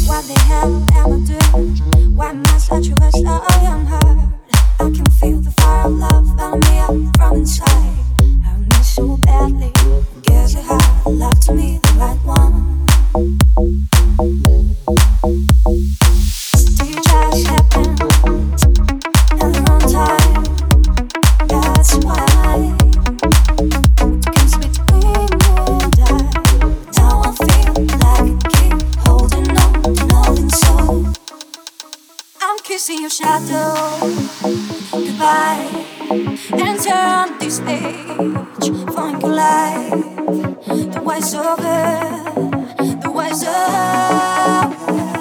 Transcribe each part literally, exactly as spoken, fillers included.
What the hell am I doing? Why am I such a waste? I am hurt. I can feel the fire of love burn me up from inside. I miss so badly. Guess you had love to me, the right one. Did you just happen at the wrong time? That's why it comes between you and I. Now I feel like I keep holding on to nothing, so I'm kissing your shadow goodbye and turn this page. Find your life. The way's over. The way's over.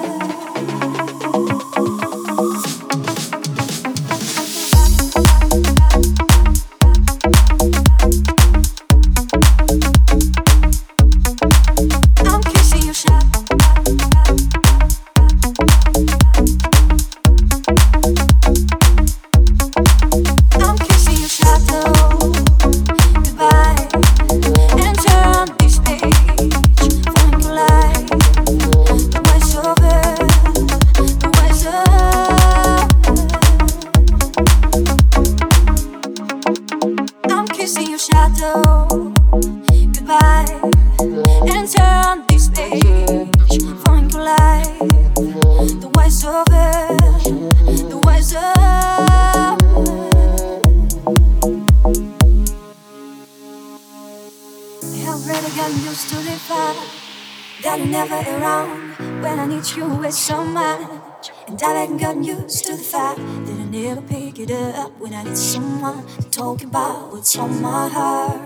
So much, and I haven't gotten used to the fact that I never pick it up when I need someone to talk about what's on my heart.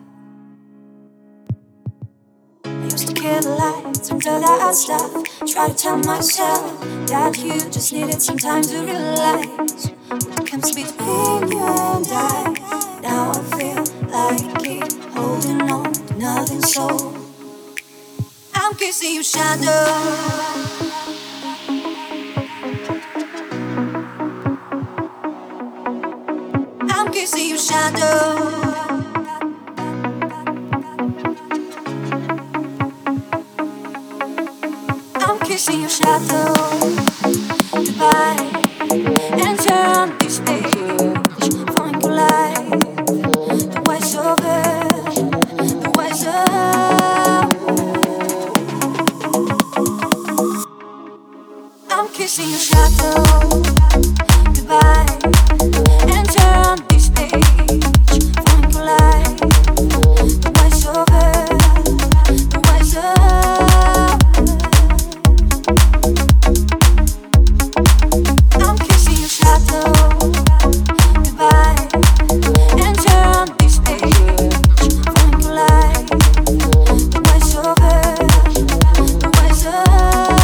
I used to kill the lights until I stopped. Try to tell myself that you just needed some time to realize what comes between you and I. Now I feel like I keep holding on to nothing, so I'm kissing your shadow. See your shadow. I'm kissing your shadow goodbye and turn this page. Find your light. The way's over. The way's over. I'm kissing your shadow goodbye and turn. Find your light. The way's over. The way's over. I'm kissing your shadow goodbye and turn this page. Find your light. The way's over. The way's over.